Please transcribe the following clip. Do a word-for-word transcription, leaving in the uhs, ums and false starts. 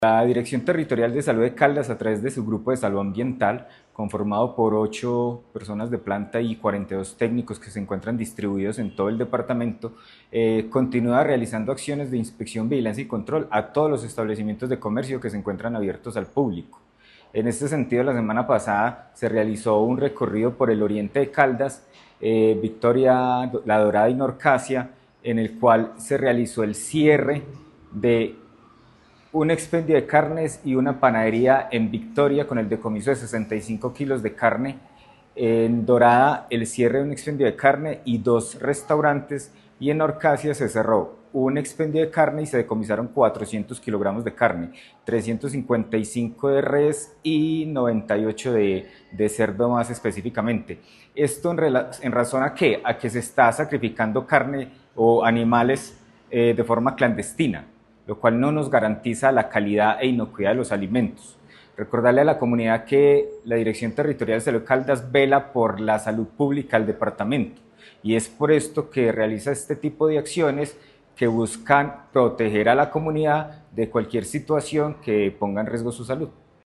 La Dirección Territorial de Salud de Caldas, a través de su grupo de salud ambiental, conformado por ocho personas de planta y cuarenta y dos técnicos que se encuentran distribuidos en todo el departamento, eh, continúa realizando acciones de inspección, vigilancia y control a todos los establecimientos de comercio que se encuentran abiertos al público. En este sentido, la semana pasada se realizó un recorrido por el oriente de Caldas, eh, Victoria, La Dorada y Norcasia, en el cual se realizó el cierre de un expendio de carnes y una panadería en Victoria con el decomiso de sesenta y cinco kilos de carne. En Dorada, el cierre de un expendio de carne y dos restaurantes, y en Orcasia se cerró un expendio de carne y se decomisaron cuatrocientos kilogramos de carne, trescientos cincuenta y cinco de res y noventa y ocho de, de cerdo más específicamente. Esto en, en razón a qué? A que se está sacrificando carne o animales eh, de forma clandestina, lo cual no nos garantiza la calidad e inocuidad de los alimentos. Recordarle a la comunidad que la Dirección Territorial de Salud de Caldas vela por la salud pública del departamento, y es por esto que realiza este tipo de acciones que buscan proteger a la comunidad de cualquier situación que ponga en riesgo su salud.